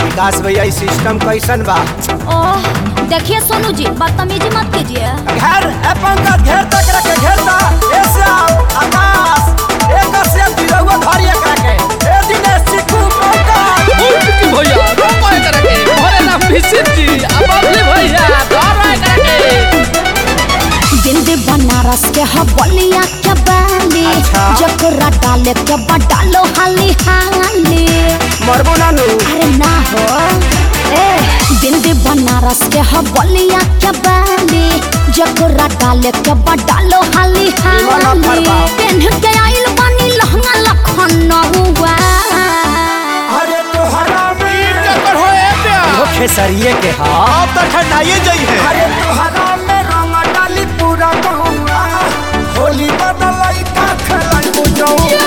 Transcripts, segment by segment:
विकास भैया ई सिस्टम कैसन बा? ओह देखिए सोनू जी बदतमीजी मत कीजिए। घेर ए पंकज घेर तक रखे घेरता ए श्याम आकाश एक से दिलवा धरी एकरा के ए दिनेश चिकू पंकज की भैया रोको एकरा के भरे ना फिसित जी अब अगले भैया धरो एकरा के बिंदी बनारस के हवलिया के बाली अच्छा। जकरा डाले के डालो हाली हाली मरबो नानू अरे ना हो ए बिंदी बनारस के हवलिया के बाली जकरा डाले के डालो हाली निमन हाली फरमाओ। पेन के आइल बानी लहंगा लखनऊआ अरे तोहरा में चक्कर होए प्या वो खेसरिए के हां तो ठंडाइए जई है। अरे तोहरा में रंग डाली पूरा गहुआ होली बदलाई का खेलाई बुझऊ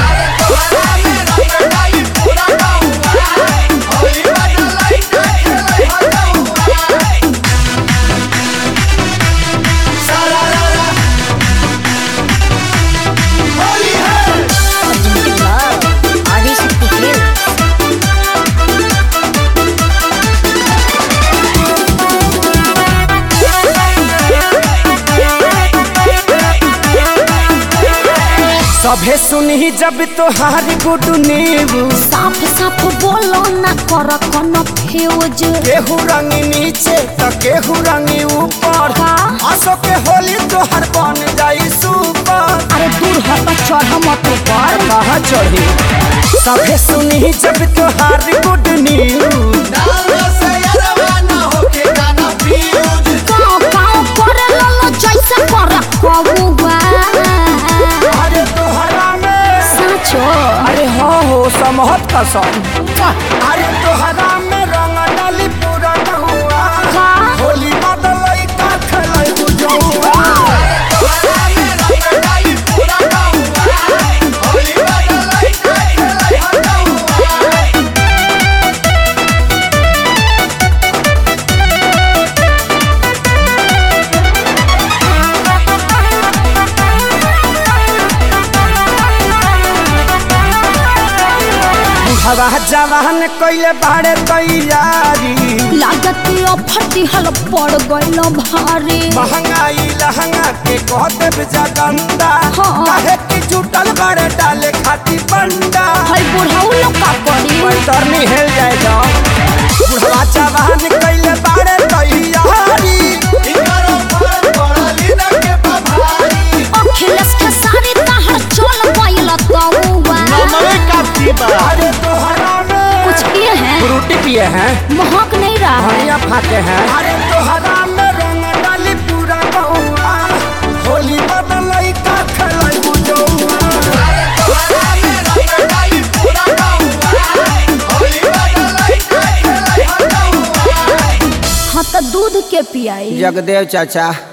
सभे सुनही जब तोहारी गुडू नीबू साफ साफ बोलो ना कर कोनो फ्यूज केहू रंगी नीचे तो केहू रंगी ऊपर हाँ। आसो के होली तोहर बन जाई सुपर अरे दूर हट चढ़ मत ऊपर कहाँ चढ़ी सभे सुनही जब तोहारी गुडू नीबू गाँव गाँव करे ललो जैसे कर कबुआ अरे तोहरा में साचो अरे हाँ हो समहत कसम अरे तोहरा में रंग डाली पूरा गहुआ का होली बदलाई का खेलाई बुझौआ हवा जवान कइले बाड़े तैयारी लागत फटी हल पड़ गइल भारी महंगाई लहंगा के कह देब जगंदा हाँ। काहे कि जुटल बाड़े डाले खाती बंडा हई बुढ़ऊ लोग का करी पैतरनी हेल जाए जा बुढ़वा जवान कइले बाड़े तैयारी अखिलेश के सारी तहर चल गइल तौवा अरे तोहरा में कुछ किए हैं फ्रूटी पिए हैं महक नहीं रहा है धनिया फाके हैं अरे तोहरा में रंग डाली पूरा गहुआ होली बदलाई का खेलाई बुझौआ हाँ तो दूध के पियाई जगदेव चाचा